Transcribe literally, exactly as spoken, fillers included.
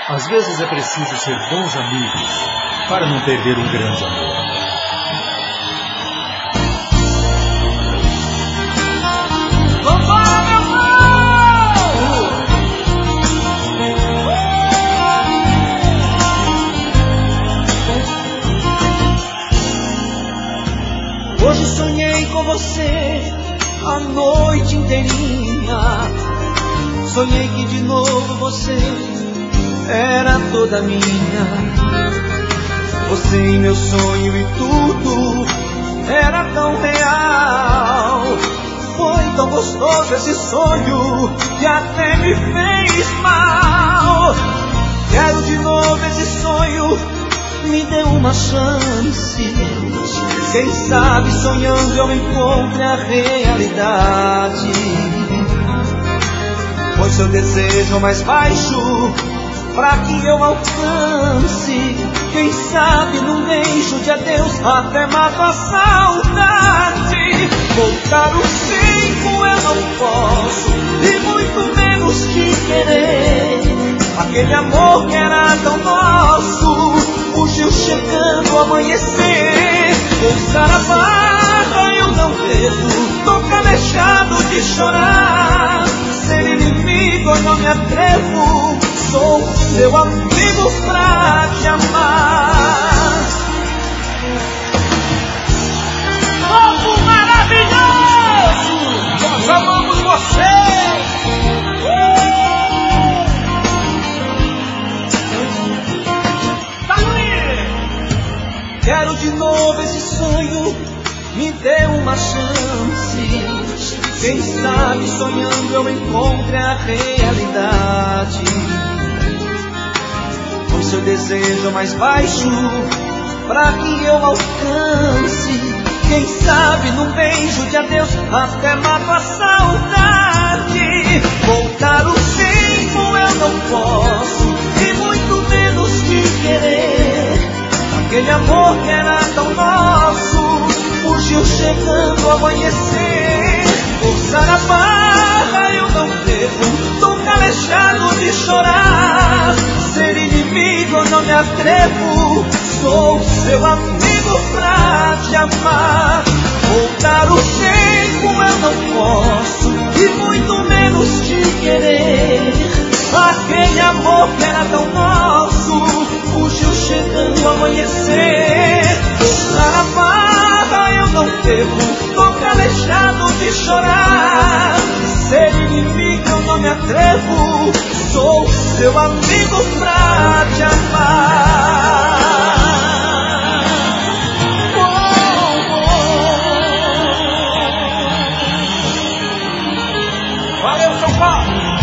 Às vezes é preciso ser bons amigos para não perder um grande amor. Vambora, meu povo! Hoje sonhei com você a noite inteirinha. Sonhei que de novo você era toda minha. Você em meu sonho e tudo era tão real. Foi tão gostoso esse sonho que até me fez mal. Quero de novo esse sonho, me dê uma chance. Quem sabe sonhando eu encontre a realidade. Pois seu desejo mais baixo pra que eu alcance. Quem sabe num beijo de adeus até mato a saudade. Voltar o tempo eu não posso, e muito menos te querer. Aquele amor que era tão nosso fugiu chegando ao amanhecer. Forçar a barra eu não devo, tô calejado de chorar. Ser inimigo eu não me atrevo, sou seu amigo pra te amar. Povo maravilhoso, nós amamos você. Tá aí. Quero de novo esse sonho, me dê uma chance. Quem sabe sonhando eu encontre a realidade. Pois seu desejo mais baixo pra que eu alcance. Quem sabe num beijo de adeus até mato a saudade. Voltar o tempo eu não posso, e muito menos te querer. Aquele amor que era tão nosso fugiu chegando ao amanhecer. Forçar a barra eu não devo, tô calejado de chorar. Ser inimigo eu não me atrevo, sou seu amigo pra te amar. Voltar o tempo eu não posso, e muito menos te querer. Aquele amor que era tão nosso fugiu chegando ao amanhecer. Forçar a barra eu não devo, tô calejado de chorar. Ser inimigo eu não me atrevo, sou seu amigo pra te amar. Oh, oh. Valeu, São Paulo!